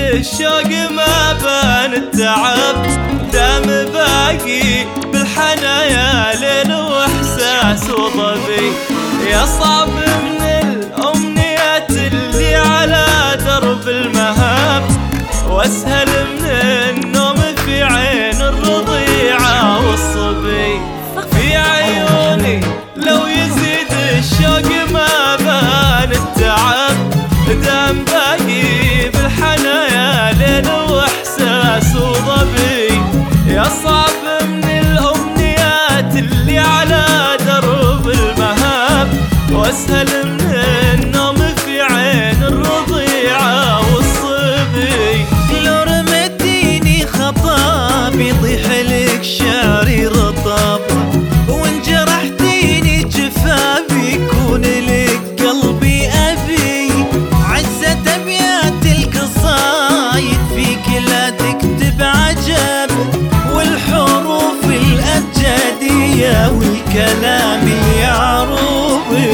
الشوق ما بان التعب، دام باقي بالحنايا ليل واحساس وظبي. يصعب من الامنيات اللي على درب المهاب، واسهل من النوم في عين الرضيعة والصبي. في عيوني لو يزيد الشوق ما بان التعب، دام باقي بالحنايا ليل واحساس وظبي. يصعب من الامنيات اللي على درب المهاب، واسهل من النوم في عين الرضيعة والصبي. لو رميتيني خطاب يطيح لك شعري رطب، وان جرحتيني جفافي يكون لك قلبي ابي. عزت ابيات القصايد فيك لا تكتب عجب، والحروف الابجدية والكلام اليعروبي.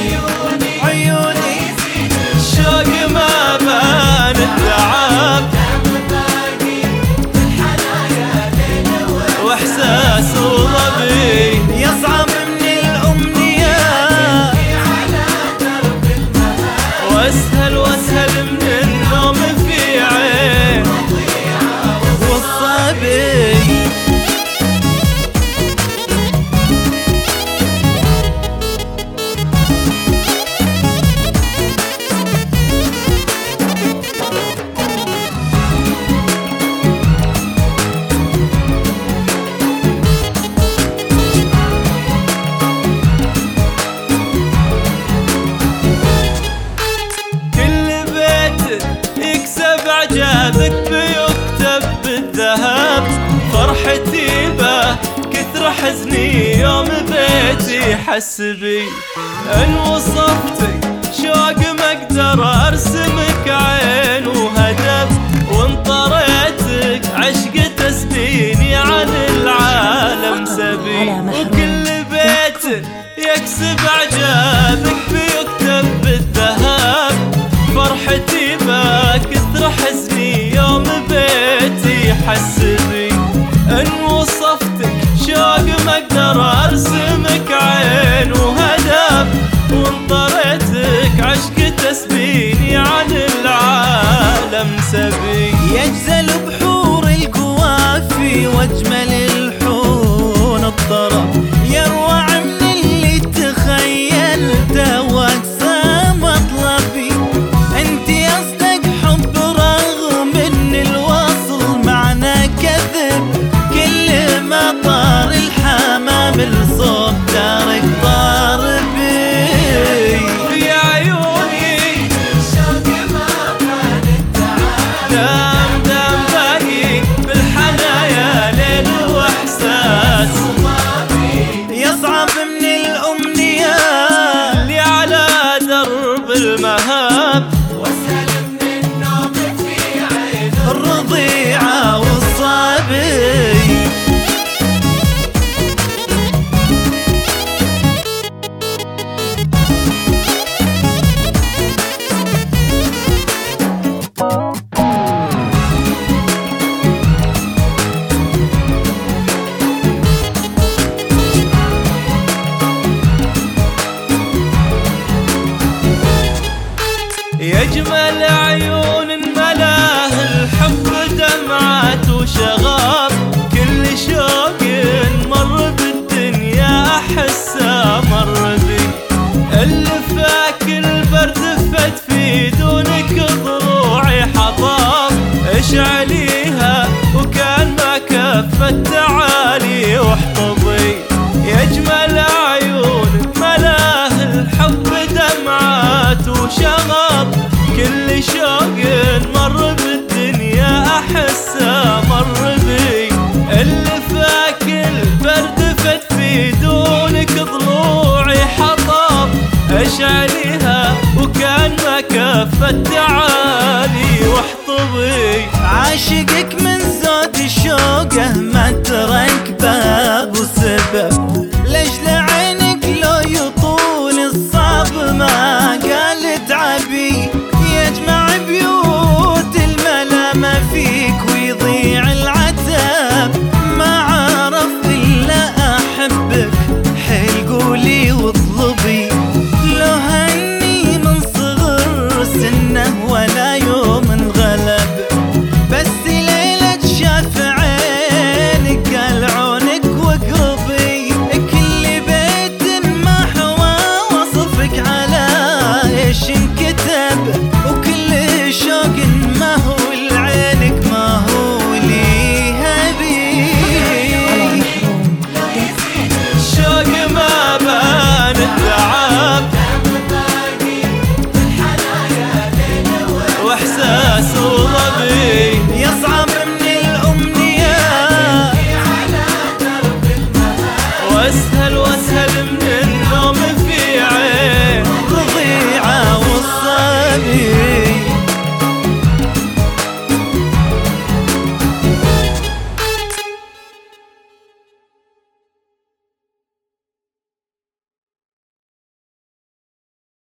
عيوني الشوق ما بان التعب، واحساس وظبي. يصعب من الامنيات، واسهل من النوم في عين والصبي. إعجابك بيكتب بالذهب، فرحتي به كثر حزني يوم بيتي حس بي. إن وصفتك شوق ما أقدر أرسمك عين وهدف، وإن طريتك عشق تسبيني عن العالم سبي. وكل بيت يكسب إعجابك بيكتب بالذهب، فرحتي به كثر حزني يوم بيتي حس بي. إن وصفتك شوق ما أقدر أرسمك عين وهدف، وإن طريتك عشق تسبيني عن العالم سبي. يجزل بحور القوافي واجمل الحون الطرف، يروع من اللي تخيلته واقصى مطلبي. انتي اصدق حب رغم ان الوصل معنا كذب، كل ما طار الحمام لصوب دارك طار بي. في عيوني الشوق ما كان التعب، دام باقي بالحنايا ليل واحساس. يصعب من الامنيات اللي على درب المهاب، واسهل من النوم في عين الرضيعة والصبي. يجمل عيون ملاه الحب دمعات وشغاب. كل شوق مر بالدنيا أحسه مر بي. اللي فاك البرد فت في دونك ضلوعي حطاب، اشعليها وكان ما كفت تعالي واحطبي. يجمل عيون ملاه الحب دمعات وشغاب. كل شوق مر بالدنيا أحسه مر بي. اللي فاك البرد فت في دونك ضلوعي حطب، اشعليها وكان ما كفت تعالي واحطبي. عاشقك من